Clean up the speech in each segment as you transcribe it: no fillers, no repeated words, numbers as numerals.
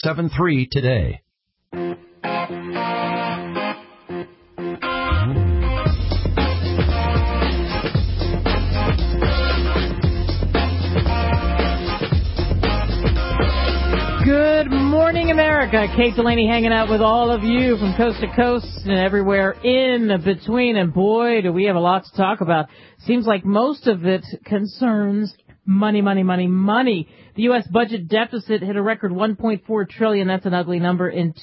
888-873 today. Good morning, America. Kate Delaney hanging out with all of you from coast to coast and everywhere in between. And boy, do we have a lot to talk about. Seems like most of it concerns money, money, money, money. The U.S. budget deficit hit a record $1.4 trillion. That's an ugly number in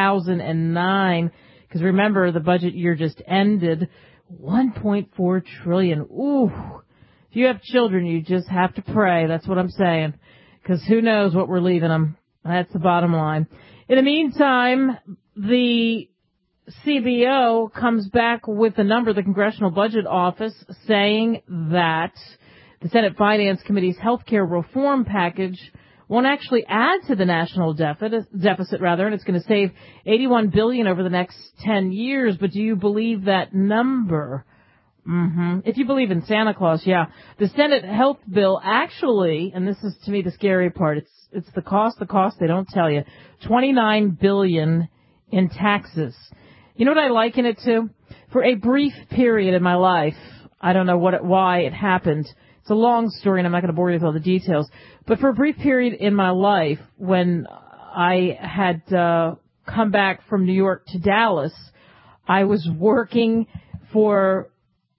2009. Because remember, the budget year just ended. $1.4 trillion. Ooh. If you have children, you just have to pray. That's what I'm saying. Because who knows what we're leaving them. That's the bottom line. In the meantime, the CBO comes back with the number, the Congressional Budget Office, saying that the Senate Finance Committee's health care reform package won't actually add to the national deficit, and it's going to save $81 billion over the next 10 years. But do you believe that number? If you believe in Santa Claus, yeah. The Senate health bill actually, and this is to me the scary part, it's the cost they don't tell you, $29 billion in taxes. You know what I liken it to? For a brief period in my life, I don't know why it happened. It's a long story and I'm not going to bore you with all the details. But for a brief period in my life, when I had come back from New York to Dallas, I was working for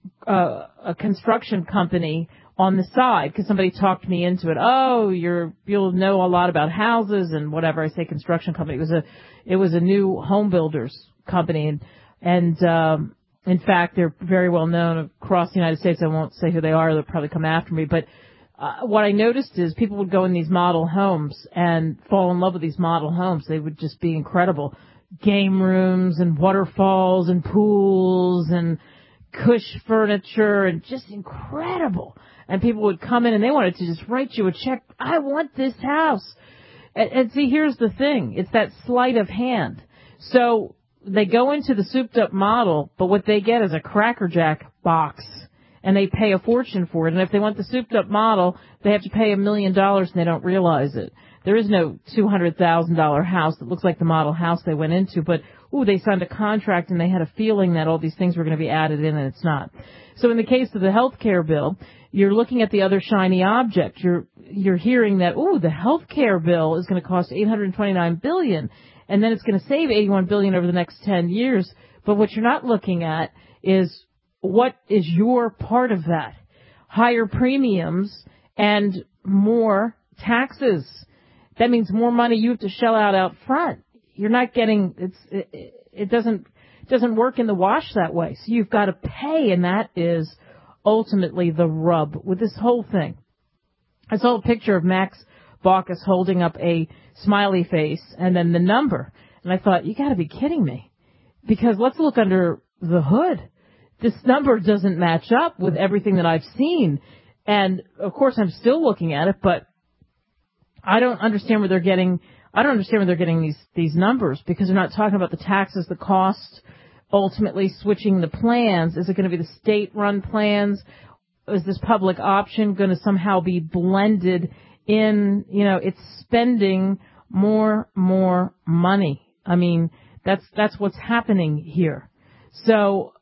a construction company on the side because somebody talked me into it. Oh, you'll know a lot about houses and whatever. I say construction company. It was a new home builders company, and in fact, they're very well known across the United States. I won't say who they are. They'll probably come after me. But what I noticed is people would go in these model homes and fall in love with these model homes. They would just be incredible. Game rooms and waterfalls and pools and cush furniture and just incredible. And people would come in and they wanted to just write you a check. I want this house. And see, here's the thing. It's that sleight of hand. So they go into the souped up model, but what they get is a Cracker Jack box. And they pay a fortune for it. And if they want the souped up model, they have to pay $1 million and they don't realize it. There is no $200,000 house that looks like the model house they went into, but they signed a contract and they had a feeling that all these things were going to be added in, and it's not. So in the case of the health care bill, you're looking at the other shiny object. You're hearing that the health care bill is going to cost $829 billion, and then it's going to save $81 billion over the next 10 years. But what you're not looking at is what is your part of that? Higher premiums and more taxes. That means more money you have to shell out front. You're not getting, it doesn't work in the wash that way. So you've got to pay, and that is ultimately the rub with this whole thing. I saw a picture of Max Baucus holding up a smiley face and then the number. And I thought, you got to be kidding me. Because let's look under the hood. This number doesn't match up with everything that I've seen. And, of course, I'm still looking at it, but I don't understand where they're getting these numbers, because they're not talking about the taxes, the cost, ultimately switching the plans. Is it going to be the state-run plans? Is this public option going to somehow be blended in? It's spending more money. I mean, that's what's happening here. So,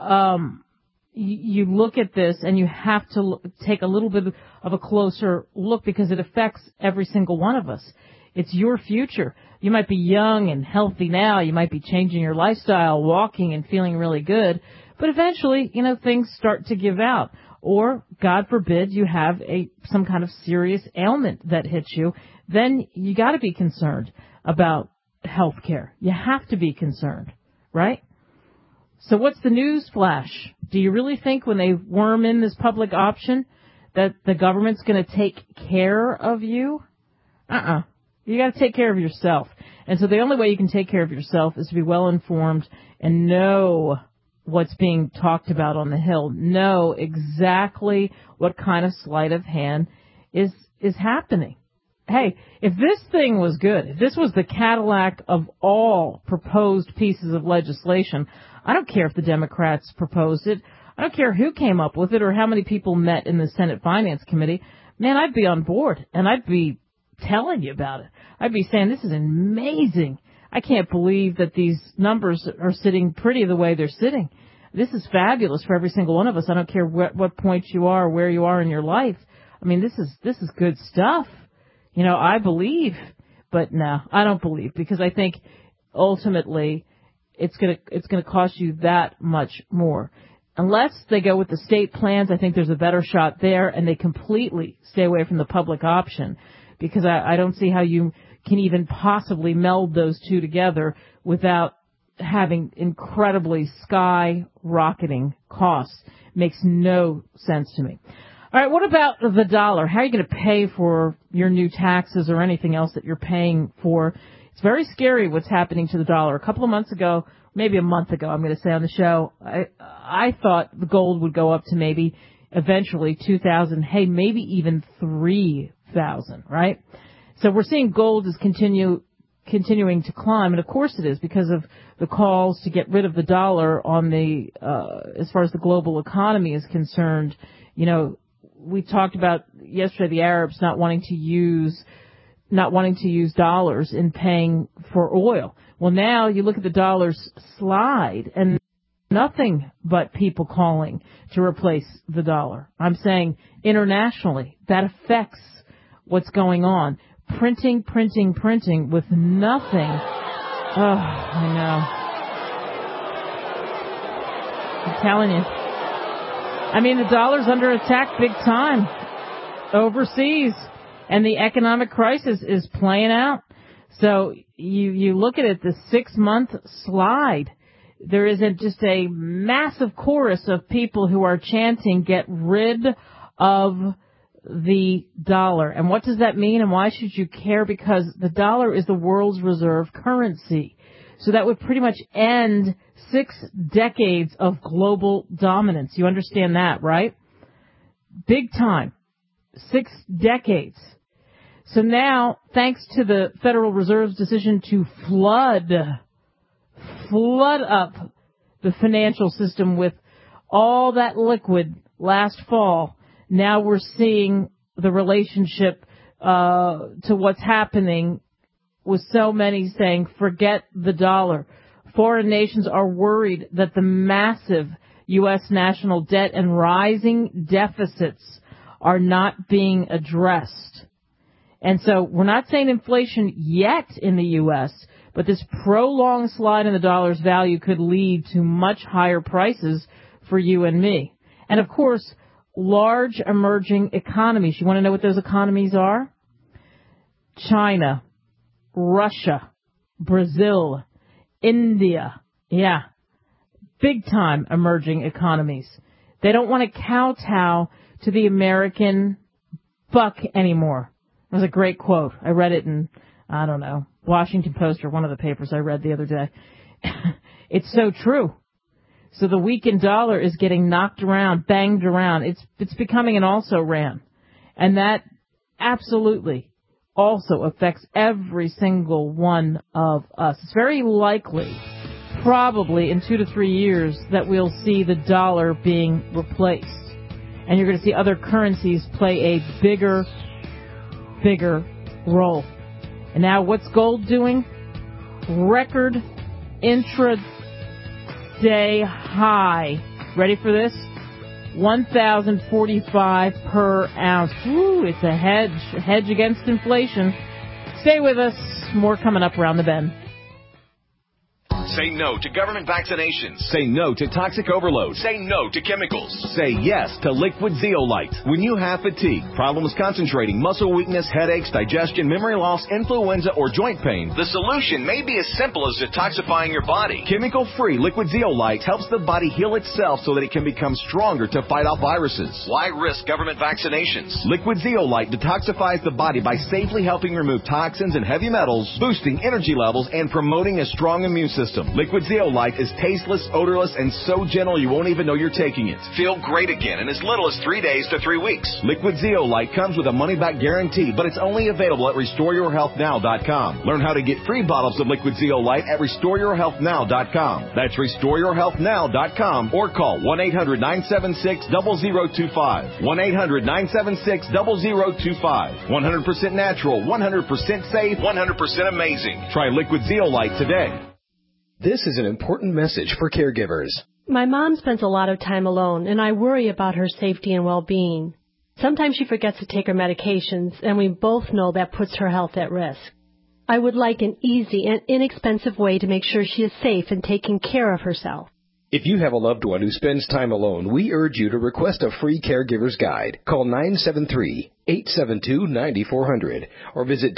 you look at this and you have to take a little bit of a closer look, because it affects every single one of us. It's your future. You might be young and healthy now. You might be changing your lifestyle, walking and feeling really good. But eventually, things start to give out. Or, God forbid, you have some kind of serious ailment that hits you. Then you got to be concerned about health care. You have to be concerned, right? So what's the news flash? Do you really think when they worm in this public option that the government's going to take care of you? You got to take care of yourself. And so the only way you can take care of yourself is to be well informed and know what's being talked about on the Hill. Know exactly what kind of sleight of hand is happening. Hey, if this thing was good, if this was the Cadillac of all proposed pieces of legislation, I don't care if the Democrats proposed it. I don't care who came up with it or how many people met in the Senate Finance Committee. Man, I'd be on board, and I'd be telling you about it. I'd be saying, this is amazing. I can't believe that these numbers are sitting pretty the way they're sitting. This is fabulous for every single one of us. I don't care what point you are or where you are in your life. I mean, this is good stuff. You know, I believe, but no, I don't believe, because I think ultimately it's gonna cost you that much more. Unless they go with the state plans, I think there's a better shot there, and they completely stay away from the public option, because I don't see how you can even possibly meld those two together without having incredibly skyrocketing costs. Makes no sense to me. All right, what about the dollar? How are you going to pay for your new taxes or anything else that you're paying for? It's very scary what's happening to the dollar. A couple of months ago, maybe a month ago, I'm going to say on the show, I thought the gold would go up to maybe eventually 2,000, hey, maybe even 3,000, right? So we're seeing gold is continuing to climb, and of course it is, because of the calls to get rid of the dollar on the as far as the global economy is concerned. You know, we talked about yesterday the Arabs not wanting to use dollars in paying for oil. Well, now you look at the dollar's slide, and nothing but people calling to replace the dollar. I'm saying internationally that affects what's going on. Printing with nothing. Oh, I know. I'm telling you. I mean, the dollar's under attack big time overseas, and the economic crisis is playing out. So you look at it, the 6-month slide, there isn't just a massive chorus of people who are chanting, get rid of the dollar. And what does that mean, and why should you care? Because the dollar is the world's reserve currency. So that would pretty much end 6 decades of global dominance. You understand that, right? Big time. 6 decades. So now, thanks to the Federal Reserve's decision to flood up the financial system with all that liquid last fall, now we're seeing the relationship to what's happening with so many saying, forget the dollar. Foreign nations are worried that the massive U.S. national debt and rising deficits are not being addressed. And so we're not saying inflation yet in the U.S., but this prolonged slide in the dollar's value could lead to much higher prices for you and me. And of course, large emerging economies. You want to know what those economies are? China, Russia, Brazil, India. Yeah. Big time emerging economies. They don't want to kowtow to the American buck anymore. It was a great quote. I read it in, I don't know, Washington Post or one of the papers I read the other day. It's so true. So the weakened dollar is getting knocked around, banged around. It's becoming an also-ran. And that absolutely also affects every single one of us. It's very likely, probably in 2 to 3 years, that we'll see the dollar being replaced. And you're going to see other currencies play a bigger role. And now what's gold doing? Record intraday high. Ready for this? 1,045 per ounce. Ooh, it's a hedge against inflation. Stay with us. More coming up around the bend. Say no to government vaccinations. Say no to toxic overload. Say no to chemicals. Say yes to Liquid Zeolite. When you have fatigue, problems concentrating, muscle weakness, headaches, digestion, memory loss, influenza, or joint pain, the solution may be as simple as detoxifying your body. Chemical-free Liquid Zeolite helps the body heal itself so that it can become stronger to fight off viruses. Why risk government vaccinations? Liquid Zeolite detoxifies the body by safely helping remove toxins and heavy metals, boosting energy levels, and promoting a strong immune system. awesome. Liquid Zeolite is tasteless, odorless, and so gentle you won't even know you're taking it. Feel great again in as little as 3 days to 3 weeks. Liquid Zeolite comes with a money-back guarantee, but it's only available at RestoreYourHealthNow.com. Learn how to get free bottles of Liquid Zeolite at RestoreYourHealthNow.com. That's RestoreYourHealthNow.com or call 1-800-976-0025. 1-800-976-0025. 100% natural, 100% safe, 100% amazing. Try Liquid Zeolite today. This is an important message for caregivers. My mom spends a lot of time alone, and I worry about her safety and well-being. Sometimes she forgets to take her medications, and we both know that puts her health at risk. I would like an easy and inexpensive way to make sure she is safe and taking care of herself. If you have a loved one who spends time alone, we urge you to request a free caregiver's guide. Call 973-872-9400 or visit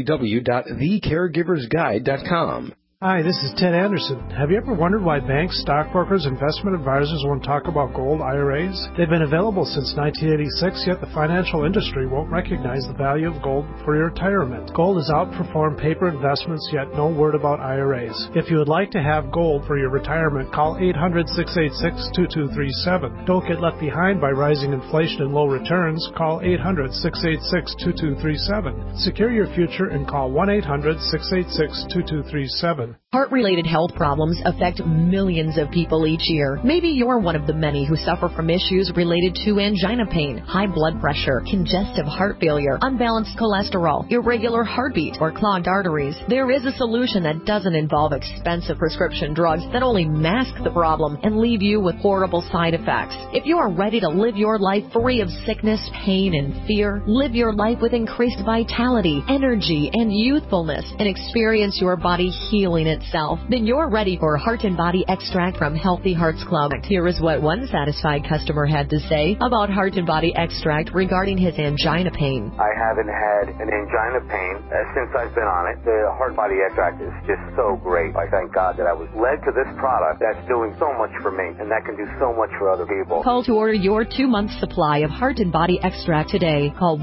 www.thecaregiversguide.com. Hi, this is Ted Anderson. Have you ever wondered why banks, stockbrokers, investment advisors won't talk about gold IRAs? They've been available since 1986, yet the financial industry won't recognize the value of gold for your retirement. Gold has outperformed paper investments, yet no word about IRAs. If you would like to have gold for your retirement, call 800-686-2237. Don't get left behind by rising inflation and low returns. Call 800-686-2237. Secure your future and call 1-800-686-2237. Heart-related health problems affect millions of people each year. Maybe you're one of the many who suffer from issues related to angina pain, high blood pressure, congestive heart failure, unbalanced cholesterol, irregular heartbeat, or clogged arteries. There is a solution that doesn't involve expensive prescription drugs that only mask the problem and leave you with horrible side effects. If you are ready to live your life free of sickness, pain, and fear, live your life with increased vitality, energy, and youthfulness, and experience your body healing itself, then you're ready for Heart and Body Extract from Healthy Hearts Club. Here is what one satisfied customer had to say about Heart and Body Extract regarding his angina pain. I haven't had an angina pain since I've been on it. The Heart Body Extract is just so great. I thank God that I was led to this product that's doing so much for me and that can do so much for other people. Call to order your 2-month supply of Heart and Body Extract today. Call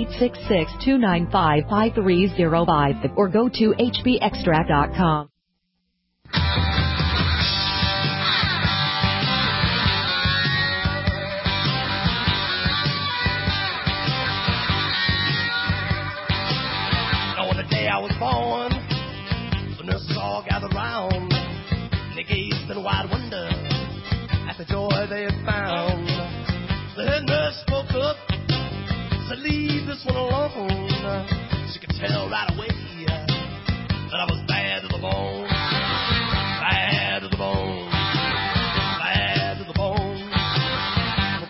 1-866-295-5305 or go to hbextract.com. On the day I was born, the nurses all gathered round, and they gazed in wide wonder at the joy they had found. The head nurse spoke up, said, "Leave this one alone." She could tell right away that I was bad to the bone, bad to the bone, bad to the bone, bad,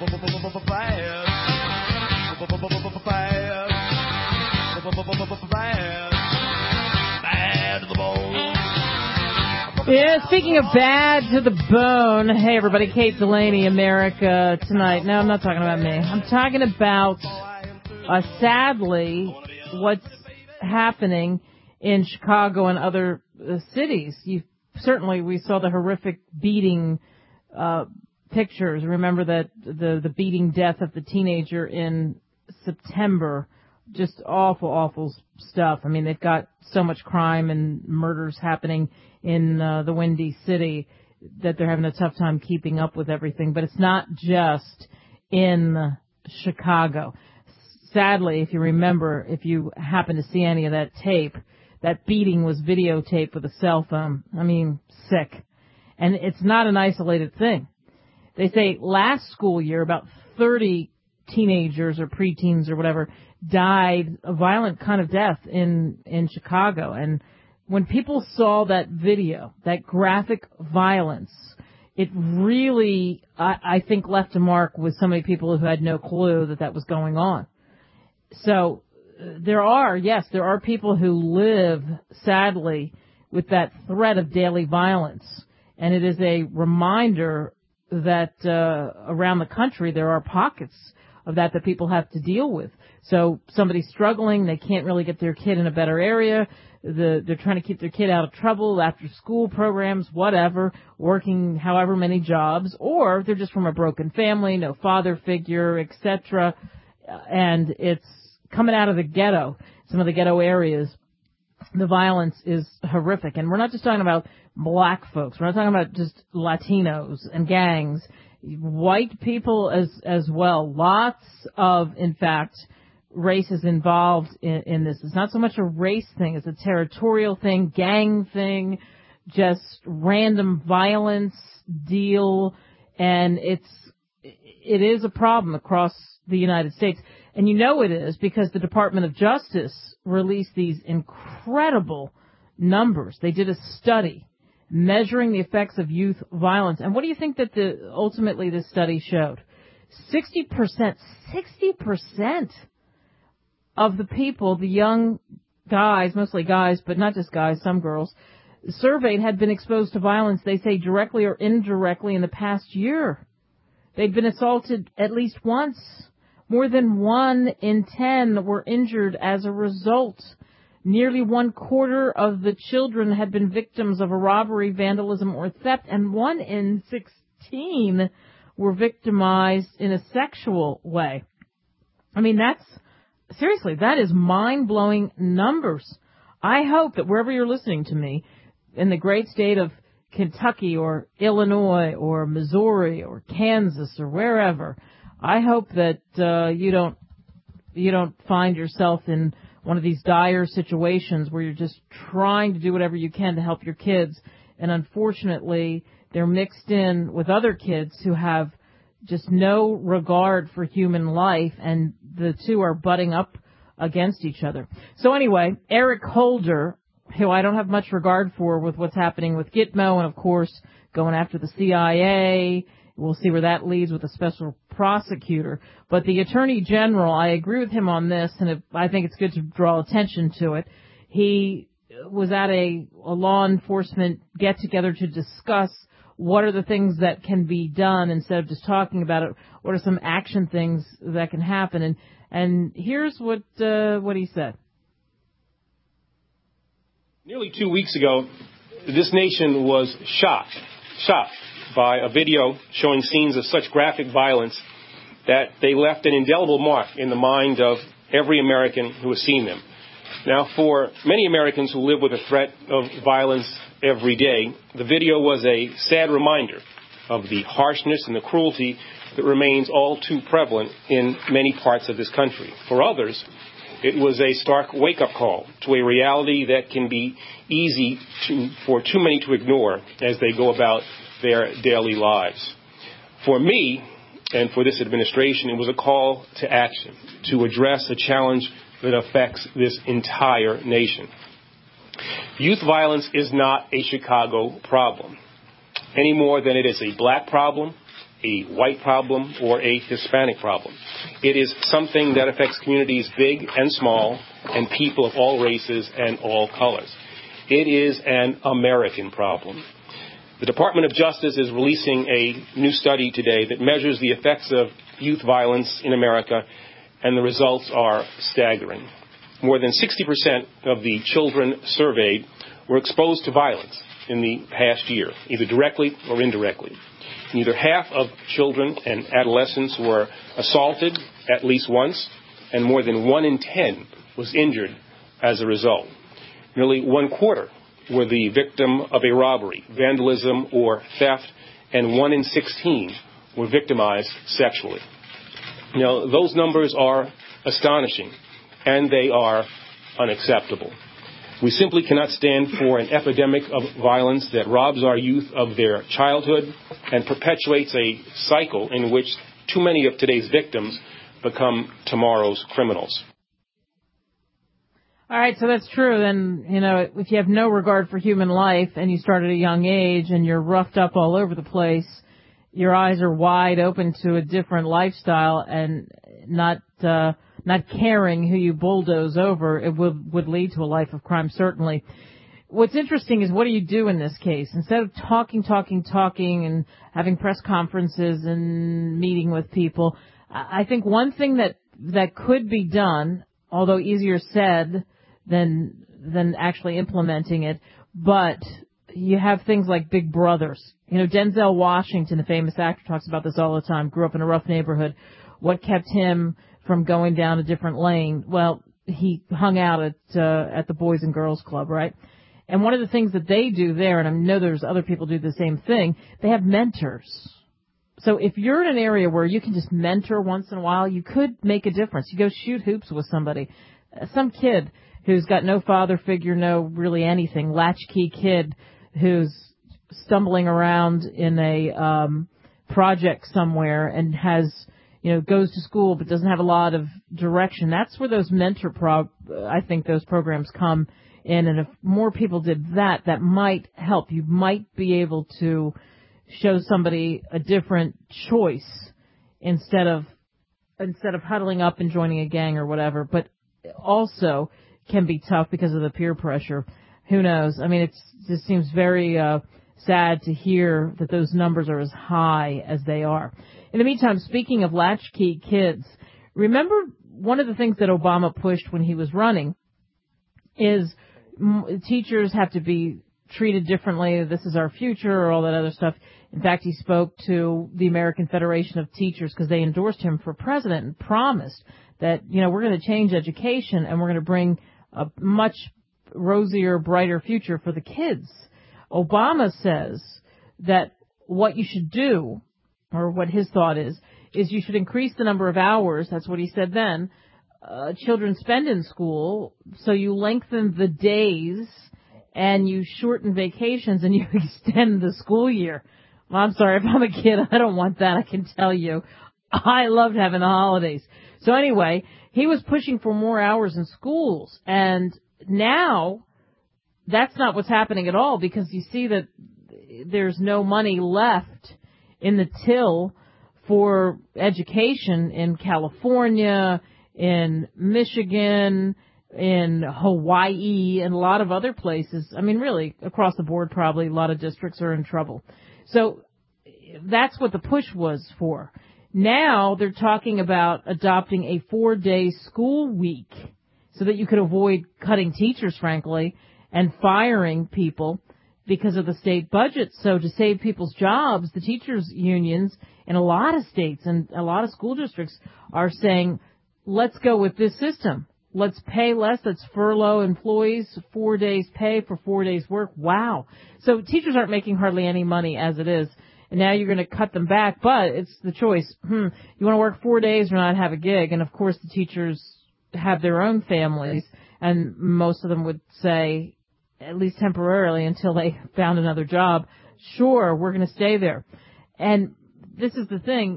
bad to the bone. Yeah, speaking of bad to the bone, hey everybody, Kate Delaney, America Tonight. No, I'm not talking about me. I'm talking about, sadly, what's happening in Chicago and other cities. Certainly we saw the horrific beating pictures. Remember that the beating death of the teenager in September. Just awful, awful stuff. I mean, they've got so much crime and murders happening in the Windy City that they're having a tough time keeping up with everything. But it's not just in Chicago. Sadly, if you remember, if you happen to see any of that tape, that beating was videotaped with a cell phone. I mean, sick. And it's not an isolated thing. They say last school year, about 30 teenagers or preteens or whatever died a violent kind of death in Chicago. And when people saw that video, that graphic violence, it really, I think, left a mark with so many people who had no clue that was going on. So there are people who live, sadly, with that threat of daily violence. And it is a reminder that around the country there are pockets of that people have to deal with. So somebody's struggling, they can't really get their kid in a better area, they're trying to keep their kid out of trouble, after school programs, whatever, working however many jobs, or they're just from a broken family, no father figure, etc. And it's coming out of the ghetto, some of the ghetto areas. the violence is horrific. And we're not just talking about black folks. We're not talking about just Latinos and gangs. White people as well. Lots of, in fact, race is involved in this. It's not so much a race thing. It's a territorial thing, gang thing, just random violence deal. And it is a problem across the United States. And you know it is because the Department of Justice released these incredible numbers. They did a study measuring the effects of youth violence. And what do you think that ultimately this study showed? 60% of the people, the young guys, mostly guys, but not just guys, some girls, surveyed had been exposed to violence, they say, directly or indirectly in the past year. They'd been assaulted at least once. More than 1 in 10 were injured as a result. Nearly 1/4 of the children had been victims of a robbery, vandalism, or theft, and 1 in 16 were victimized in a sexual way. I mean, seriously, that is mind-blowing numbers. I hope that wherever you're listening to me, in the great state of Kentucky or Illinois or Missouri or Kansas or wherever, I hope that you don't find yourself in one of these dire situations where you're just trying to do whatever you can to help your kids, and unfortunately they're mixed in with other kids who have just no regard for human life, and the two are butting up against each other. So anyway, Eric Holder, who I don't have much regard for with what's happening with Gitmo, and of course going after the CIA. We'll see where that leads with a special prosecutor. But the Attorney General, I agree with him on this, and I think it's good to draw attention to it. He was at a law enforcement get-together to discuss what are the things that can be done instead of just talking about it. What are some action things that can happen? And here's what he said. Nearly 2 weeks ago, this nation was shocked by a video showing scenes of such graphic violence that they left an indelible mark in the mind of every American who has seen them. Now, for many Americans who live with the threat of violence every day, the video was a sad reminder of the harshness and the cruelty that remains all too prevalent in many parts of this country. For others, it was a stark wake-up call to a reality that can be easy for too many to ignore as they go about their daily lives. For me, and for this administration, it was a call to action to address a challenge that affects this entire nation. Youth violence is not a Chicago problem, any more than it is a black problem, a white problem, or a Hispanic problem. It is something that affects communities big and small, and people of all races and all colors. It is an American problem. The Department of Justice is releasing a new study today that measures the effects of youth violence in America, and the results are staggering. More than 60% of the children surveyed were exposed to violence in the past year, either directly or indirectly. Neither half of children and adolescents were assaulted at least once, and more than 1 in 10 was injured as a result. Nearly 1/4 were the victim of a robbery, vandalism, or theft, and 1 in 16 were victimized sexually. Now, those numbers are astonishing, and they are unacceptable. We simply cannot stand for an epidemic of violence that robs our youth of their childhood and perpetuates a cycle in which too many of today's victims become tomorrow's criminals. All right, so that's true. Then, if you have no regard for human life and you start at a young age and you're roughed up all over the place, your eyes are wide open to a different lifestyle and not caring who you bulldoze over, it would lead to a life of crime, certainly. What's interesting is, what do you do in this case? Instead of talking and having press conferences and meeting with people, I think one thing that could be done, although easier said than actually implementing it, but you have things like big brothers. Denzel Washington, the famous actor, talks about this all the time, grew up in a rough neighborhood. What kept him from going down a different lane? Well, he hung out at the Boys and Girls Club, right? And one of the things that they do there, and I know there's other people do the same thing, they have mentors. So if you're in an area where you can just mentor once in a while, you could make a difference. You go shoot hoops with somebody. Some kid who's got no father figure, no really anything, latchkey kid who's stumbling around in a project somewhere and has, goes to school but doesn't have a lot of direction. That's where those I think those programs come in. And if more people did that, that might help. You might be able to show somebody a different choice instead of huddling up and joining a gang or whatever, but also can be tough because of the peer pressure. Who knows? I mean, it just seems very sad to hear that those numbers are as high as they are. In the meantime, speaking of latchkey kids, remember one of the things that Obama pushed when he was running is teachers have to be treated differently. This is our future, or all that other stuff. In fact, he spoke to the American Federation of Teachers because they endorsed him for president and promised that, we're going to change education and we're going to bring a much rosier, brighter future for the kids. Obama says that what you should do, or what his thought is you should increase the number of hours, that's what he said then, children spend in school, so you lengthen the days and you shorten vacations and you extend the school year. Well, I'm sorry, if I'm a kid, I don't want that, I can tell you. I loved having the holidays. So anyway, he was pushing for more hours in schools, and now that's not what's happening at all, because you see that there's no money left in the till for education in California, in Michigan, in Hawaii, and a lot of other places. I mean, really, across the board, probably a lot of districts are in trouble. So that's what the push was for. Now they're talking about adopting a 4-day school week so that you could avoid cutting teachers, frankly, and firing people because of the state budget. So to save people's jobs, the teachers' unions in a lot of states and a lot of school districts are saying, let's go with this system. Let's pay less. Let's furlough employees, 4 days pay for 4 days work. Wow. So teachers aren't making hardly any money as it is. And now you're going to cut them back, but it's the choice. You want to work 4 days or not have a gig? And of course the teachers have their own families, and most of them would say, at least temporarily until they found another job, sure, we're going to stay there. And this is the thing,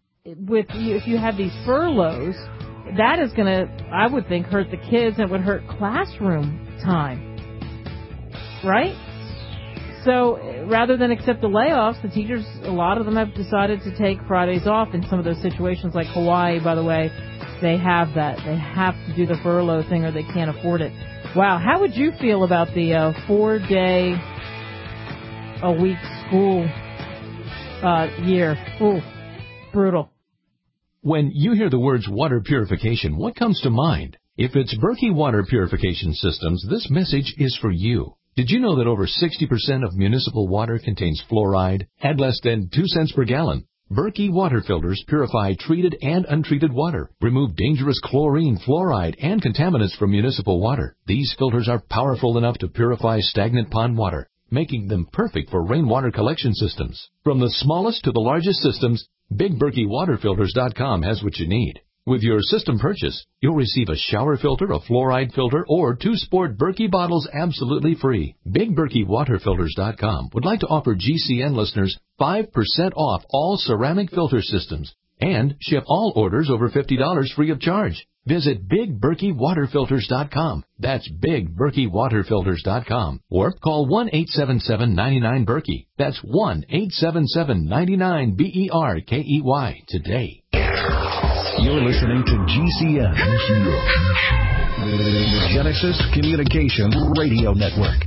if you have these furloughs, that is going to, I would think, hurt the kids, and it would hurt classroom time, right? So rather than accept the layoffs, the teachers, a lot of them have decided to take Fridays off in some of those situations, like Hawaii, by the way. They have that. They have to do the furlough thing or they can't afford it. Wow, how would you feel about the 4-day-a-week school year? Ooh, brutal. When you hear the words water purification, what comes to mind? If it's Berkey Water Purification Systems, this message is for you. Did you know that over 60% of municipal water contains fluoride at less than 2 cents per gallon? Berkey water filters purify treated and untreated water, remove dangerous chlorine, fluoride, and contaminants from municipal water. These filters are powerful enough to purify stagnant pond water, making them perfect for rainwater collection systems. From the smallest to the largest systems, BigBerkeyWaterFilters.com has what you need. With your system purchase, you'll receive a shower filter, a fluoride filter, or 2 sport Berkey bottles absolutely free. BigBerkeyWaterFilters.com would like to offer GCN listeners 5% off all ceramic filter systems and ship all orders over $50 free of charge. Visit BigBerkeyWaterFilters.com. That's BigBerkeyWaterFilters.com. Or call 1-877-99-BERKEY. That's 1-877-99-BERKEY today. You're listening to GCN, the Genesis Communications Radio Network.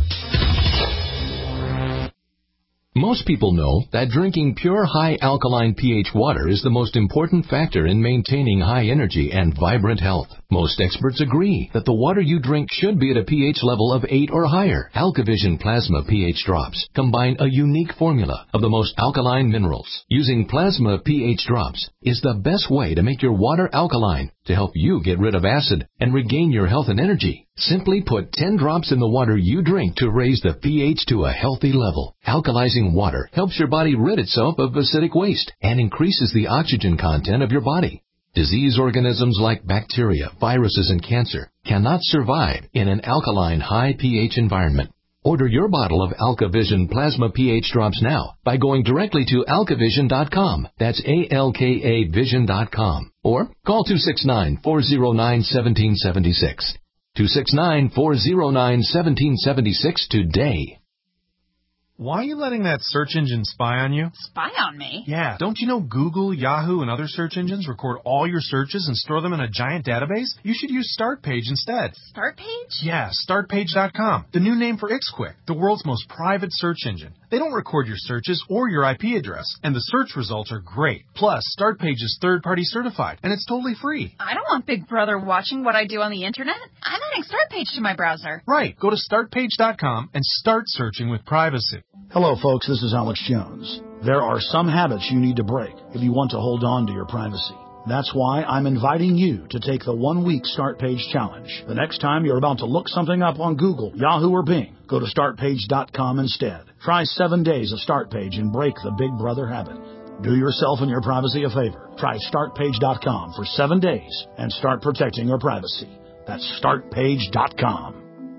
Most people know that drinking pure high alkaline pH water is the most important factor in maintaining high energy and vibrant health. Most experts agree that the water you drink should be at a pH level of 8 or higher. AlkaVision Plasma pH drops combine a unique formula of the most alkaline minerals. Using plasma pH drops is the best way to make your water alkaline to help you get rid of acid and regain your health and energy. Simply put 10 drops in the water you drink to raise the pH to a healthy level. Alkalizing water helps your body rid itself of acidic waste and increases the oxygen content of your body. Disease organisms like bacteria, viruses, and cancer cannot survive in an alkaline high pH environment. Order your bottle of AlkaVision Plasma pH drops now by going directly to alkavision.com. That's ALKA Vision.com. Or call 269-409-1776. 269-409-1776 today. Why are you letting that search engine spy on you? Spy on me? Yeah, don't you know Google, Yahoo, and other search engines record all your searches and store them in a giant database? You should use StartPage instead. StartPage? Yeah, StartPage.com, the new name for Ixquick, the world's most private search engine. They don't record your searches or your IP address, and the search results are great. Plus, StartPage is third-party certified, and it's totally free. I don't want Big Brother watching what I do on the internet. I'm adding StartPage to my browser. Right, go to StartPage.com and start searching with privacy. Hello, folks. This is Alex Jones. There are some habits you need to break if you want to hold on to your privacy. That's why I'm inviting you to take the 1-week StartPage challenge. The next time you're about to look something up on Google, Yahoo, or Bing, go to StartPage.com instead. Try 7 days of StartPage and break the Big Brother habit. Do yourself and your privacy a favor. Try StartPage.com for 7 days and start protecting your privacy. That's StartPage.com.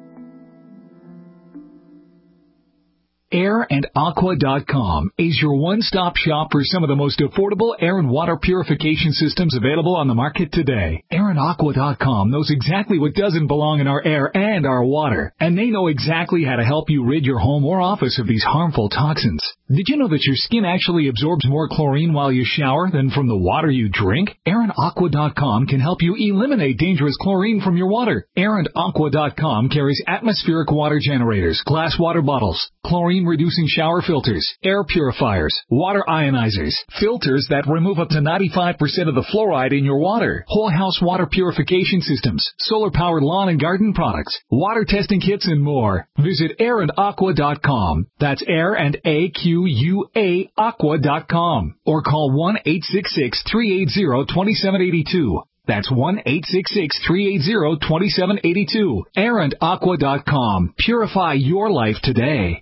AirandAqua.com is your one-stop shop for some of the most affordable air and water purification systems available on the market today. AirandAqua.com knows exactly what doesn't belong in our air and our water, and they know exactly how to help you rid your home or office of these harmful toxins. Did you know that your skin actually absorbs more chlorine while you shower than from the water you drink? AirandAqua.com can help you eliminate dangerous chlorine from your water. AirandAqua.com carries atmospheric water generators, glass water bottles, chlorine-reducing shower filters, air purifiers, water ionizers, filters that remove up to 95% of the fluoride in your water, whole house water purification systems, solar-powered lawn and garden products, water testing kits, and more. Visit AirandAqua.com. That's Air and AQUA Aqua.com. Or call 1-866-380-2782. That's 1-866-380-2782. AirandAqua.com. Purify your life today.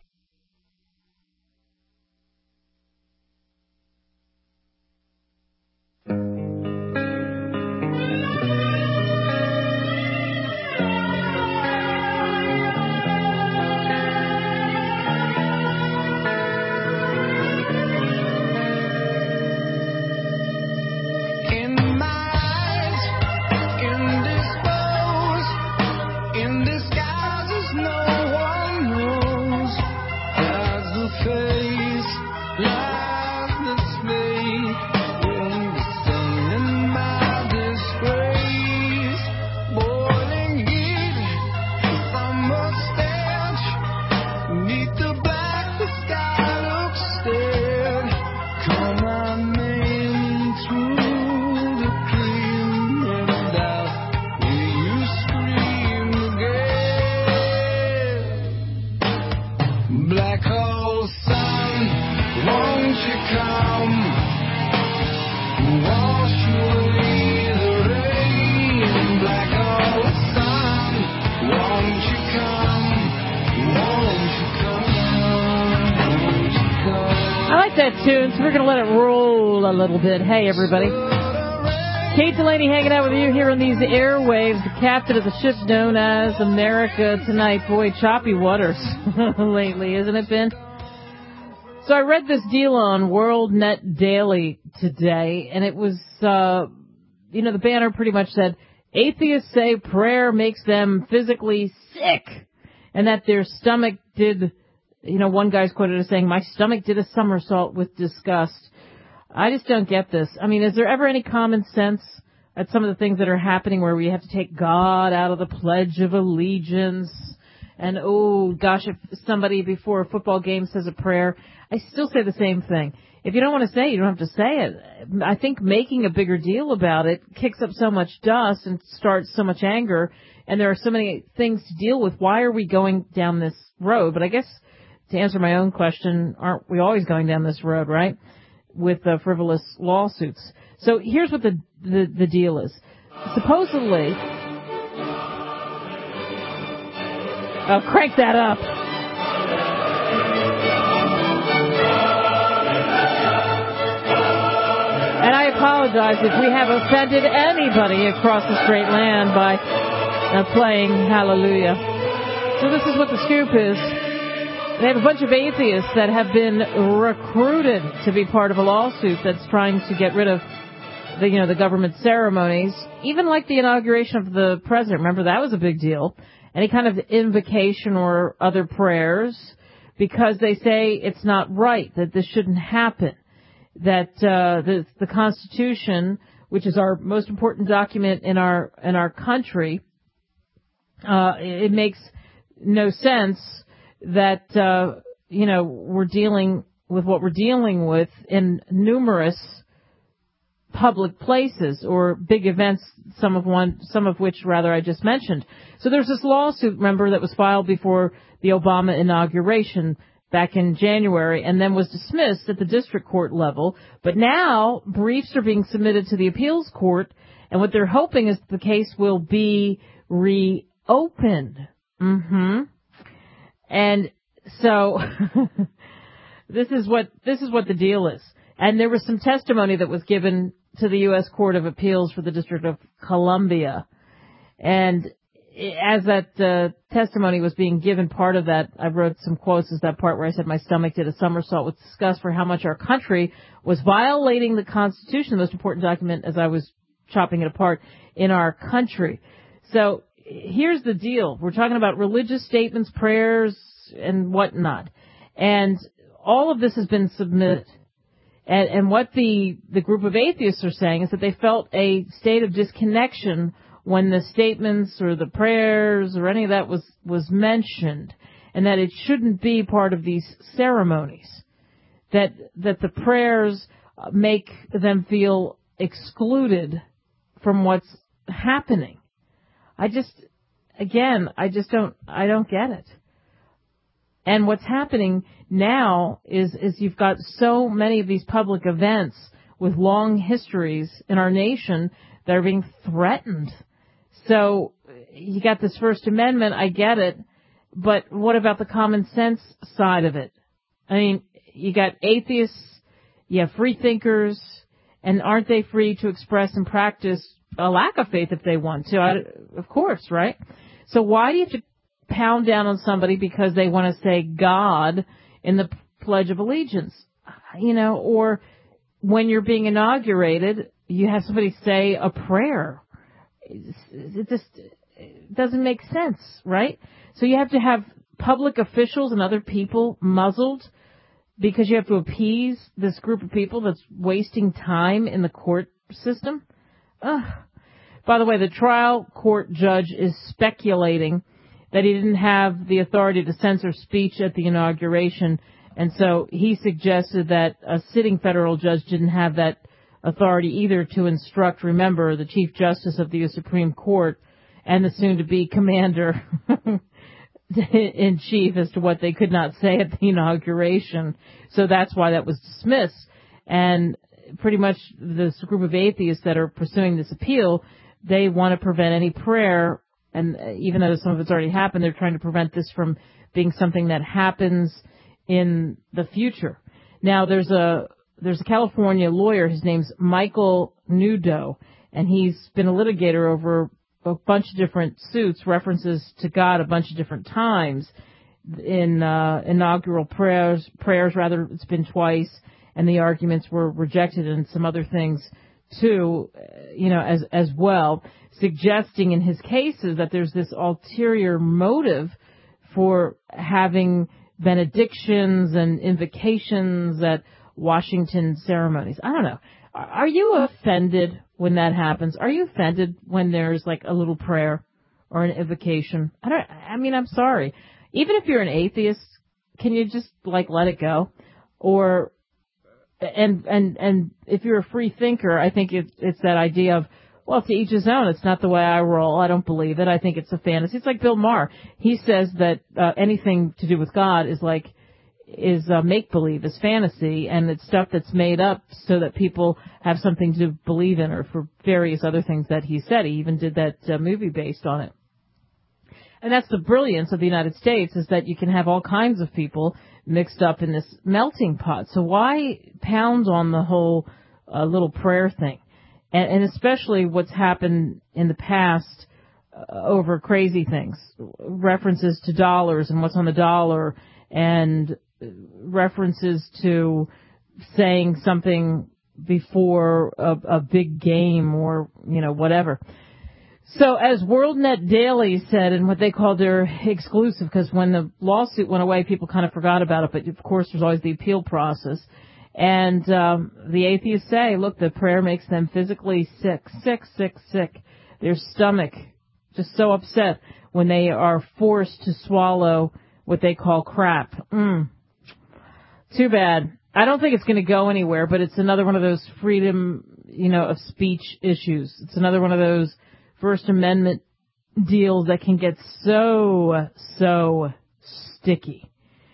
Tune, so we're going to let it roll a little bit. Hey, everybody. Kate Delaney hanging out with you here on these airwaves, the captain of the ship known as America Tonight. Boy, choppy waters lately, isn't it, Ben? So I read this deal on WorldNet Daily today, and it was, the banner pretty much said, atheists say prayer makes them physically sick, and that their stomach did... one guy's quoted as saying, my stomach did a somersault with disgust. I just don't get this. I mean, is there ever any common sense at some of the things that are happening where we have to take God out of the Pledge of Allegiance And, oh, gosh, if somebody before a football game says a prayer, I still say the same thing. If you don't want to say it, you don't have to say it. I think making a bigger deal about it kicks up so much dust and starts so much anger, and there are so many things to deal with. Why are we going down this road? But I guess to answer my own question, aren't we always going down this road, right, with frivolous lawsuits? So here's what the deal is. Supposedly, crank that up. And I apologize if we have offended anybody across the straight land by playing Hallelujah. So this is what the scoop is. They have a bunch of atheists that have been recruited to be part of a lawsuit that's trying to get rid of the government ceremonies, even like the inauguration of the president. Remember, that was a big deal. Any kind of invocation or other prayers, because they say it's not right, that this shouldn't happen, that the Constitution, which is our most important document in our country, it makes no sense that we're dealing with what we're dealing with in numerous public places or big events, some of which I just mentioned. So there's this lawsuit, remember, that was filed before the Obama inauguration back in January and then was dismissed at the district court level. But now briefs are being submitted to the appeals court, and what they're hoping is the case will be reopened. And so this is what the deal is. And there was some testimony that was given to the U.S. Court of Appeals for the District of Columbia. And as that testimony was being given, part of that, I wrote some quotes as that part where I said my stomach did a somersault, was discussed for how much our country was violating the Constitution, the most important document, as I was chopping it apart, in our country. So here's the deal. We're talking about religious statements, prayers, and whatnot. And all of this has been submitted. And what the group of atheists are saying is that they felt a state of disconnection when the statements or the prayers or any of that was mentioned, and that it shouldn't be part of these ceremonies, that the prayers make them feel excluded from what's happening. I don't get it. And what's happening now is you've got so many of these public events with long histories in our nation that are being threatened. So you got this First Amendment, I get it, but what about the common sense side of it? I mean, you got atheists, you have free thinkers, and aren't they free to express and practice a lack of faith if they want to? Of course, right? So why do you have to pound down on somebody because they want to say God in the Pledge of Allegiance? Or when you're being inaugurated, you have somebody say a prayer. It just doesn't make sense, right? So you have to have public officials and other people muzzled because you have to appease this group of people that's wasting time in the court system. By the way, the trial court judge is speculating that he didn't have the authority to censor speech at the inauguration, and so he suggested that a sitting federal judge didn't have that authority either to instruct, remember, the Chief Justice of the U.S. Supreme Court and the soon-to-be Commander in Chief as to what they could not say at the inauguration. So that's why that was dismissed. And pretty much this group of atheists that are pursuing this appeal, they want to prevent any prayer. And even though some of it's already happened, they're trying to prevent this from being something that happens in the future. Now, there's a California lawyer. His name's Michael Nudo, and he's been a litigator over a bunch of different suits, references to God a bunch of different times. In inaugural prayers, it's been twice, and the arguments were rejected and some other things too, as well, suggesting in his cases that there's this ulterior motive for having benedictions and invocations at Washington ceremonies. I don't know. Are you offended when that happens? Are you offended when there's like a little prayer or an evocation. I'm sorry. Even if you're an atheist, can you just let it go? Or, and if you're a free thinker, I think it's that idea of, well, to each his own. It's not the way I roll. I don't believe it. I think it's a fantasy. It's like Bill Maher. He says that anything to do with God is make-believe, is fantasy, and it's stuff that's made up so that people have something to believe in, or for various other things that he said. He even did that movie based on it. And that's the brilliance of the United States, is that you can have all kinds of people mixed up in this melting pot. So why pound on the whole little prayer thing? And especially what's happened in the past over crazy things, references to dollars and what's on the dollar, and references to saying something before a big game or, whatever. So as WorldNet Daily said, in what they called their exclusive, because when the lawsuit went away, people kind of forgot about it, but of course there's always the appeal process. And the atheists say, look, the prayer makes them physically sick. Their stomach just so upset when they are forced to swallow what they call crap. Too bad. I don't think it's going to go anywhere, but it's another one of those freedom, of speech issues. It's another one of those First Amendment deals that can get so sticky.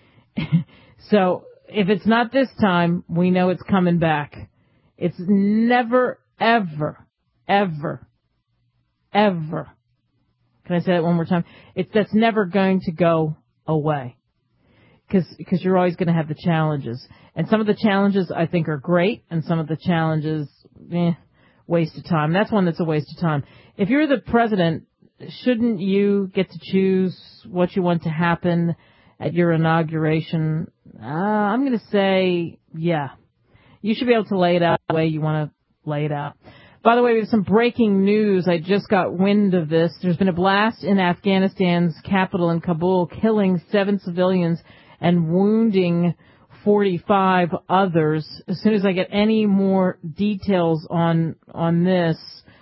So if it's not this time, we know it's coming back. It's never, ever, ever, ever. Can I say that one more time? That's never going to go away. Because you're always going to have the challenges. And some of the challenges I think are great, and some of the challenges, waste of time. That's one that's a waste of time. If you're the president, shouldn't you get to choose what you want to happen at your inauguration? I'm going to say, yeah. You should be able to lay it out the way you want to lay it out. By the way, we have some breaking news. I just got wind of this. There's been a blast in Afghanistan's capital in Kabul, killing 7 civilians and wounding 45 others. As soon as I get any more details on this,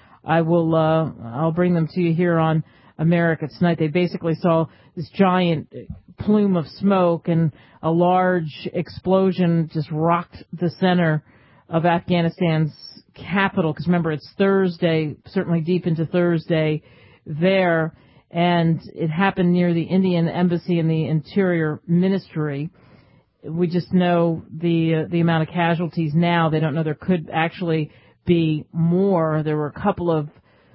I'll bring them to you here on America Tonight. They basically saw this giant plume of smoke, and a large explosion just rocked the center of Afghanistan's capital. Because remember, it's Thursday, certainly deep into Thursday there, and it happened near the Indian Embassy and the Interior Ministry. We just know the amount of casualties now. They don't know there could actually be more. There were a couple of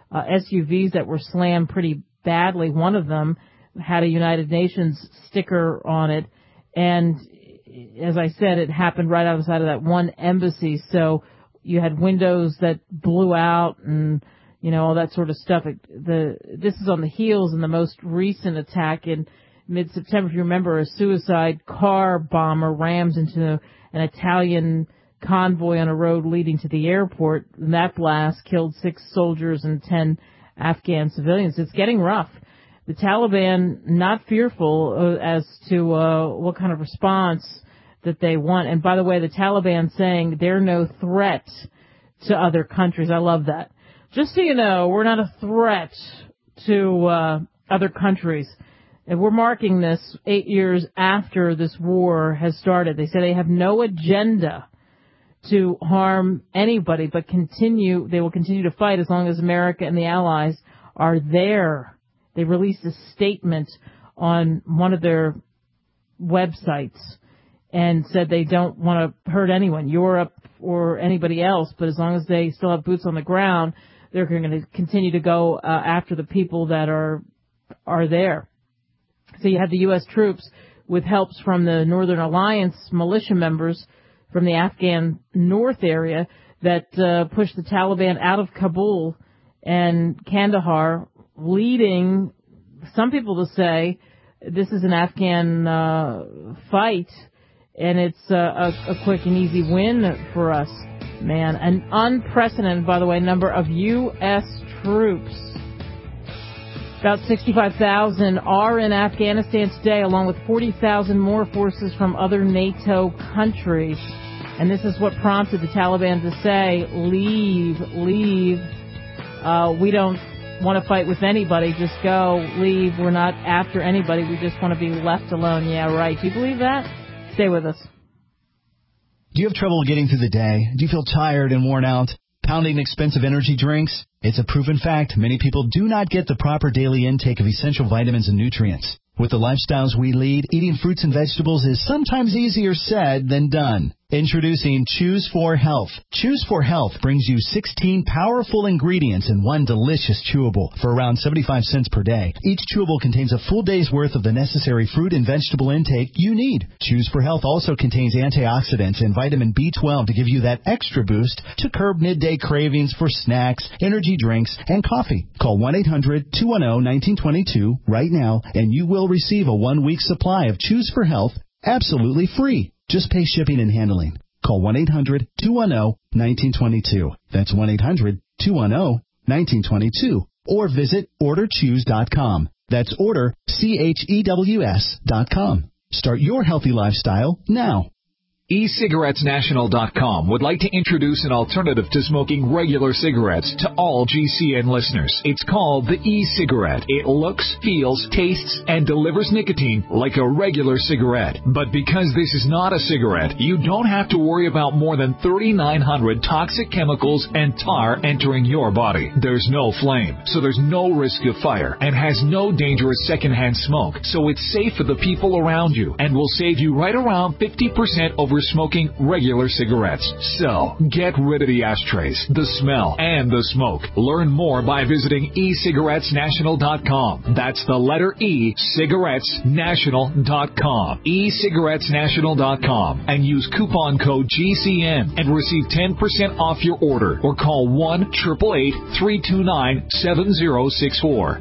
SUVs that were slammed pretty badly. One of them had a United Nations sticker on it, and as I said, it happened right outside of that one embassy. So you had windows that blew out and all that sort of stuff. This is on the heels of the most recent attack in mid-September. If you remember, a suicide car bomber rammed into an Italian convoy on a road leading to the airport, and that blast killed 6 soldiers and 10 Afghan civilians. It's getting rough. The Taliban not fearful as to what kind of response that they want. And by the way, the Taliban saying they're no threat to other countries. I love that. Just so you know, we're not a threat to other countries. And we're marking this 8 years after this war has started. They say they have no agenda to harm anybody, but they will continue to fight as long as America and the Allies are there. They released a statement on one of their websites and said they don't want to hurt anyone, Europe or anybody else, but as long as they still have boots on the ground, they're going to continue to go after the people that are there. So you have the U.S. troops with helps from the Northern Alliance militia members from the Afghan North area that pushed the Taliban out of Kabul and Kandahar, leading some people to say this is an Afghan fight, and it's a quick and easy win for us. Man, an unprecedented, by the way, number of U.S. troops. About 65,000 are in Afghanistan today, along with 40,000 more forces from other NATO countries. And this is what prompted the Taliban to say, leave. We don't want to fight with anybody. Just go, leave. We're not after anybody. We just want to be left alone. Yeah, right. Do you believe that? Stay with us. Do you have trouble getting through the day? Do you feel tired and worn out? Pounding expensive energy drinks? It's a proven fact many people do not get the proper daily intake of essential vitamins and nutrients. With the lifestyles we lead, eating fruits and vegetables is sometimes easier said than done. Introducing Choose 4 Health. Choose 4 Health brings you 16 powerful ingredients in one delicious chewable for around 75 cents per day. Each chewable contains a full day's worth of the necessary fruit and vegetable intake you need. Choose 4 Health also contains antioxidants and vitamin B12 to give you that extra boost to curb midday cravings for snacks, energy drinks, and coffee. Call 1-800-210-1922 right now, and you will receive a 1-week supply of Choose 4 Health absolutely free. Just pay shipping and handling. Call 1-800-210-1922. That's 1-800-210-1922. Or visit orderchoose.com. That's orderchews.com. Start your healthy lifestyle now. eCigarettesNational.com would like to introduce an alternative to smoking regular cigarettes to all GCN listeners. It's called the e-cigarette. It looks, feels, tastes, and delivers nicotine like a regular cigarette. But because this is not a cigarette, you don't have to worry about more than 3,900 toxic chemicals and tar entering your body. There's no flame, so there's no risk of fire, and has no dangerous secondhand smoke, so it's safe for the people around you and will save you right around 50% over smoking regular cigarettes. So, get rid of the ashtrays, the smell, and the smoke. Learn more by visiting eCigarettesNational.com. That's the letter E, cigarettesnational.com. eCigarettesNational.com. And use coupon code GCN and receive 10% off your order. Or call 1-888-329-7064.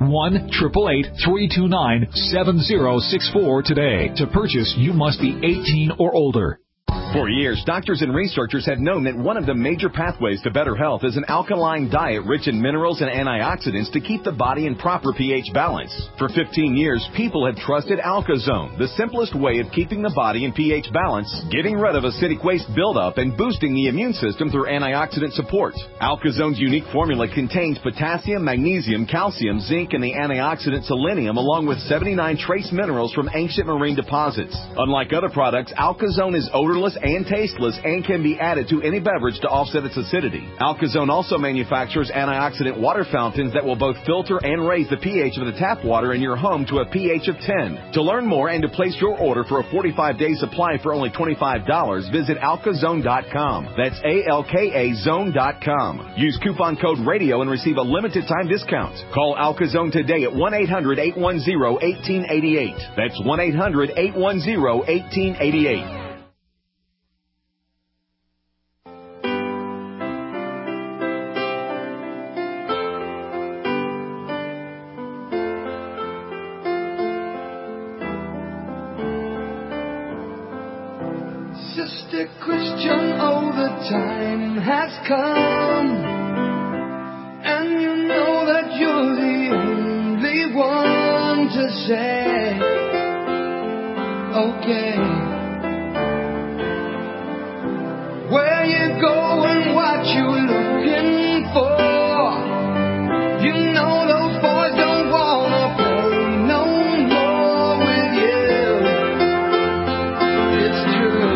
1-888-329-7064 today. To purchase, you must be 18 or older. For years, doctors and researchers have known that one of the major pathways to better health is an alkaline diet rich in minerals and antioxidants to keep the body in proper pH balance. For 15 years, people have trusted AlkaZone, the simplest way of keeping the body in pH balance, getting rid of acidic waste buildup, and boosting the immune system through antioxidant support. AlkaZone's unique formula contains potassium, magnesium, calcium, zinc, and the antioxidant selenium, along with 79 trace minerals from ancient marine deposits. Unlike other products, AlkaZone is odorless and tasteless and can be added to any beverage to offset its acidity. AlkaZone also manufactures antioxidant water fountains that will both filter and raise the pH of the tap water in your home to a pH of 10. To learn more and to place your order for a 45-day supply for only $25, visit alkazone.com. That's ALKA zone.com. Use coupon code RADIO and receive a limited time discount. Call AlkaZone today at 1-800-810-1888. That's 1-800-810-1888. Sister Christian, oh, the time has come, and you know that you're the only one to say, okay, where you going, what you looking for, you know those boys don't wanna play no more with you, it's true.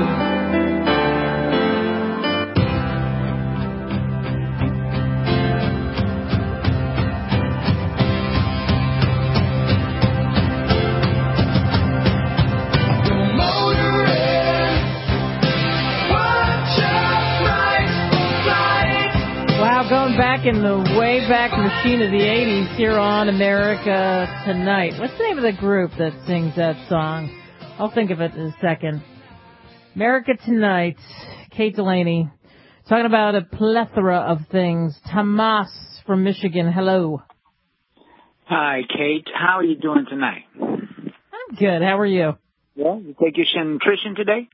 Going back in the Wayback Machine of the 80s here on America Tonight. What's the name of the group that sings that song? I'll think of it in a second. America Tonight, Kate Delaney, talking about a plethora of things. Tomas from Michigan, hello. Hi, Kate. How are you doing tonight? I'm good. How are you? Yeah, you take your nutrition today?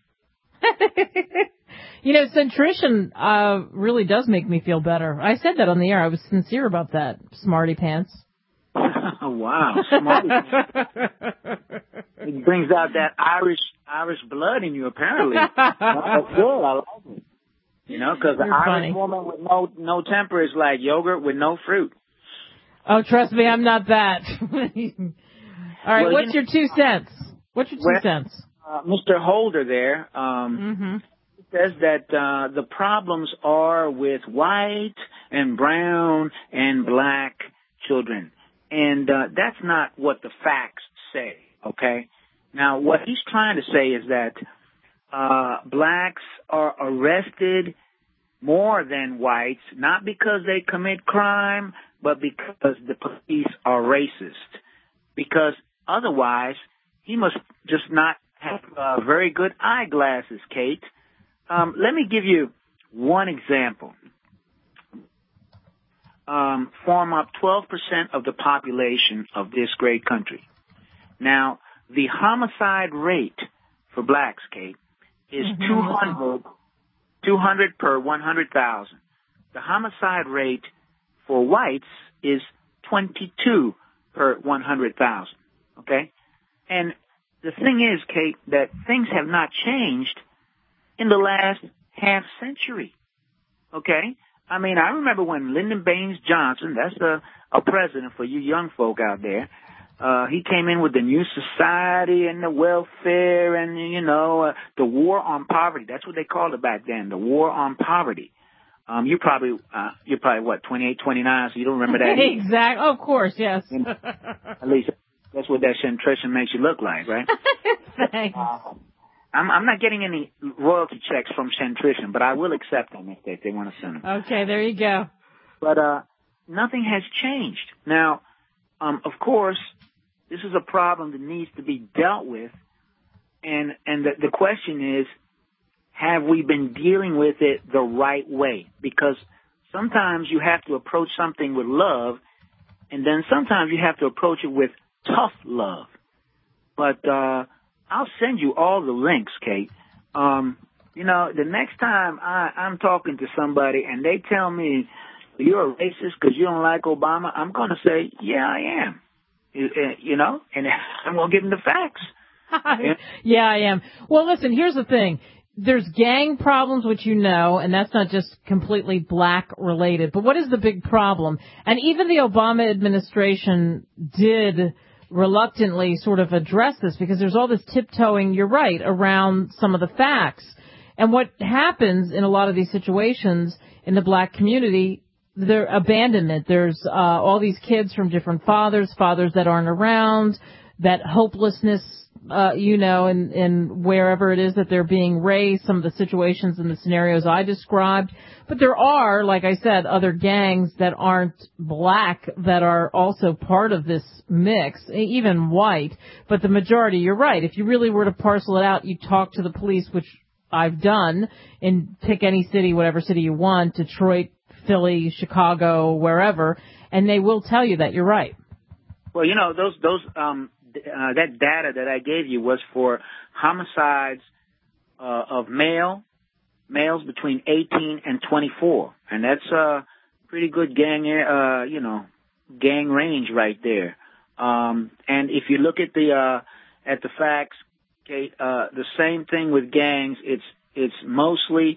You know, Centrition really does make me feel better. I said that on the air. I was sincere about that, smarty pants. Wow, smarty pants. It brings out that Irish blood in you, apparently. That's good. I like it. You know, because the Irish woman with no temper is like yogurt with no fruit. Oh, trust me, I'm not that. All right, what's your 2 cents? What's your 2 cents? Mr. Holder there says that the problems are with white and brown and black children. And that's not what the facts say, okay? Now, what he's trying to say is that blacks are arrested more than whites, not because they commit crime, but because the police are racist. Because otherwise, he must just not have very good eyeglasses, Kate. Let me give you one example. Form up 12% of the population of this great country. Now, the homicide rate for blacks, Kate, is 200 per 100,000. The homicide rate for whites is 22 per 100,000. Okay? And the thing is, Kate, that things have not changed in the last half century. Okay? I mean, I remember when Lyndon Baines Johnson, that's a president for you young folk out there, he came in with the New Society and the welfare and, the war on poverty. That's what they called it back then, the war on poverty. You're probably what, 28, 29, so you don't remember that either. Exactly. Oh, of course, yes. At least that's what that centrician makes you look like, right? Thanks. I'm not getting any royalty checks from centrician, but I will accept them if they want to send them. Okay, there you go. But nothing has changed. Now, of course, this is a problem that needs to be dealt with, and the question is, have we been dealing with it the right way? Because sometimes you have to approach something with love, and then sometimes you have to approach it with tough love. But I'll send you all the links, Kate. The next time I'm talking to somebody and they tell me you're a racist because you don't like Obama, I'm going to say, yeah, I am. And I'm going to give them the facts. Yeah, I am. Well, listen, here's the thing. There's gang problems, which and that's not just completely black related. But what is the big problem? And even the Obama administration did reluctantly sort of address this because there's all this tiptoeing, you're right, around some of the facts. And what happens in a lot of these situations in the black community, their abandonment. There's all these kids from different fathers that aren't around, that hopelessness, in wherever it is that they're being raised, some of the situations and the scenarios I described. But there are, like I said, other gangs that aren't black that are also part of this mix, even white. But the majority, you're right. If you really were to parcel it out, you talk to the police, which I've done, and pick any city, whatever city you want, Detroit, Philly, Chicago, wherever, and they will tell you that you're right. Well, that data that I gave you was for homicides of males between 18 and 24, and that's a pretty good gang range right there. And if you look at the facts, Kate, the same thing with gangs. It's mostly,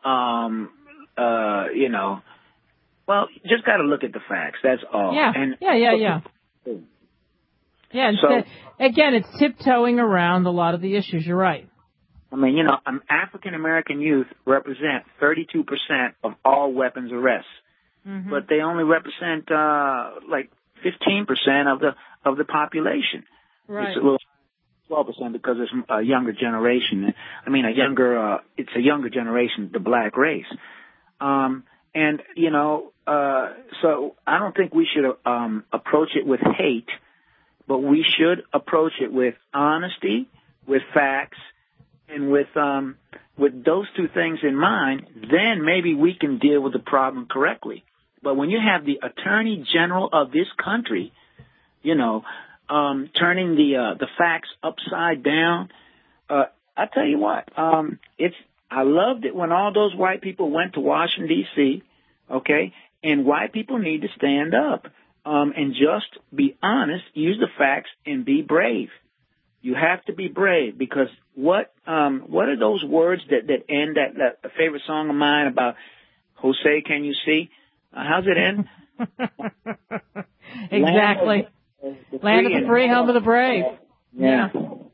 well, you just got to look at the facts. That's all. Yeah. And Yeah. Yeah, and so, again, it's tiptoeing around a lot of the issues. You're right. I mean, African-American youth represent 32% of all weapons arrests, but they only represent like 15% of the population. Right. It's a little 12% because it's a younger generation. I mean, it's a younger generation, the black race. So I don't think we should approach it with hate. But we should approach it with honesty, with facts, and with those two things in mind, then maybe we can deal with the problem correctly. But when you have the Attorney General of this country, turning the facts upside down, I tell you what, I loved it when all those white people went to Washington, D.C., okay, and white people need to stand up. And just be honest, use the facts, and be brave. You have to be brave because what are those words that end that favorite song of mine about Jose, can you see? How's it end? Exactly. Land of the free, home of the brave. Yeah.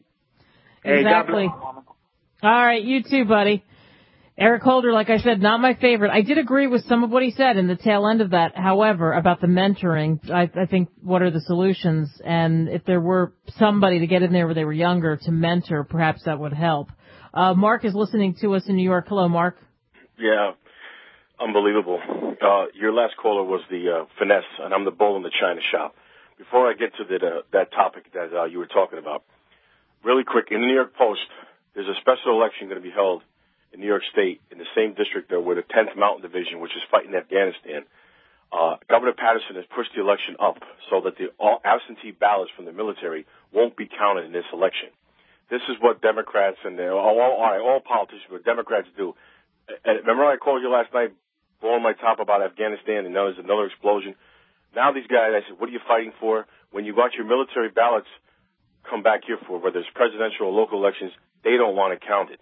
Exactly. All right, you too, buddy. Eric Holder, like I said, not my favorite. I did agree with some of what he said in the tail end of that. However, about the mentoring, I think what are the solutions? And if there were somebody to get in there when they were younger to mentor, perhaps that would help. Mark is listening to us in New York. Hello, Mark. Yeah, unbelievable. Your last caller was the finesse, and I'm the bull in the china shop. Before I get to that topic that you were talking about, really quick, in the New York Post, there's a special election going to be held in New York State in the same district there where the 10th Mountain Division, which is fighting Afghanistan. Governor Patterson has pushed the election up so that all absentee ballots from the military won't be counted in this election. This is what Democrats and all politicians, what Democrats do. And remember I called you last night, blowing my top about Afghanistan, and now there's another explosion. Now these guys, I said, what are you fighting for? When you got your military ballots come back here for, whether it's presidential or local elections, they don't want it counted.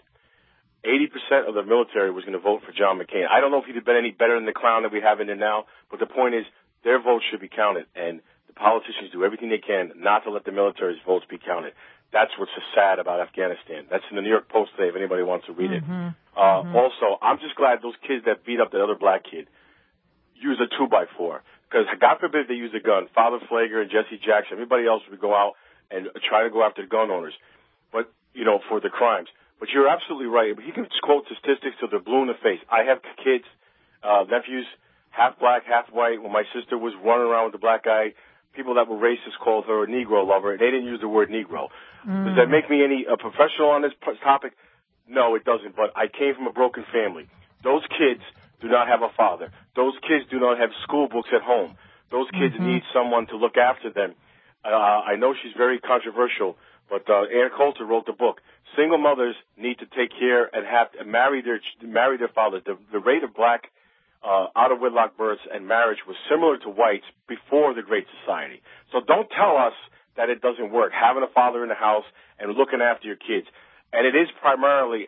80% of the military was going to vote for John McCain. I don't know if he'd have been any better than the clown that we have in there now, but the point is their votes should be counted, and the politicians do everything they can not to let the military's votes be counted. That's what's so sad about Afghanistan. That's in the New York Post today if anybody wants to read it. Also, I'm just glad those kids that beat up that other black kid use a 2x4. Because God forbid they use a gun. Father Flager and Jesse Jackson, everybody else would go out and try to go after the gun owners, but, for the crimes. But you're absolutely right. He can quote statistics till they're blue in the face. I have kids, nephews, half black, half white. When my sister was running around with the black guy, people that were racist called her a Negro lover, and they didn't use the word Negro. Does that make me a professional on this topic? No, it doesn't, but I came from a broken family. Those kids do not have a father. Those kids do not have school books at home. Those kids need someone to look after them. I know she's very controversial, but Ann Coulter wrote the book. Single mothers need to take care and have to marry their fathers. The rate of black out-of-wedlock births and marriage was similar to whites before the Great Society. So don't tell us that it doesn't work, having a father in the house and looking after your kids. And it is primarily,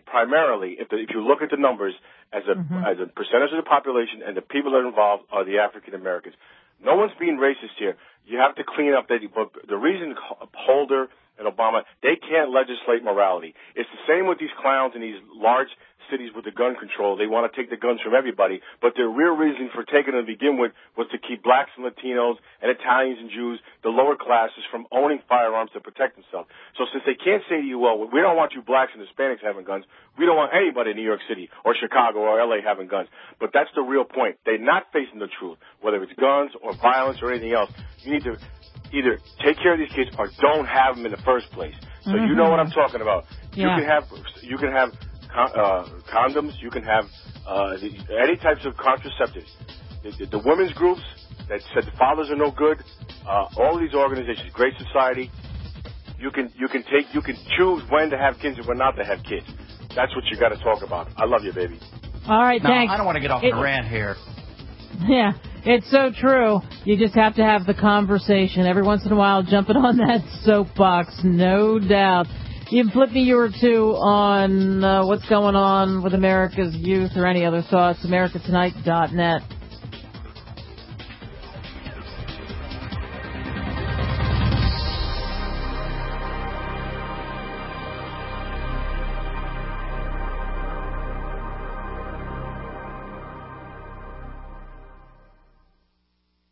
if you look at the numbers, as a percentage of the population and the people that are involved are the African Americans. No one's being racist here. You have to clean up but the reason Holder and Obama, they can't legislate morality. It's the same with these clowns in these large cities with the gun control. They want to take the guns from everybody, but their real reason for taking them to begin with was to keep blacks and Latinos and Italians and Jews, the lower classes, from owning firearms to protect themselves. So since they can't say to you, well, we don't want you blacks and Hispanics having guns, we don't want anybody in New York City or Chicago or LA having guns. But that's the real point. They're not facing the truth, whether it's guns or violence or anything else. You need to either take care of these kids or don't have them in the first place. So you know what I'm talking about. Yeah. You can have condoms. You can have any types of contraceptives. The women's groups that said the fathers are no good. All these organizations, Great Society. You can choose when to have kids and when not to have kids. That's what you got to talk about. I love you, baby. All right, no, thanks. I don't want to get off the rant here. Yeah, it's so true. You just have to have the conversation. Every once in a while, jumping on that soapbox, no doubt. You can flip me your two on what's going on with America's youth or any other thoughts, americatonight.net.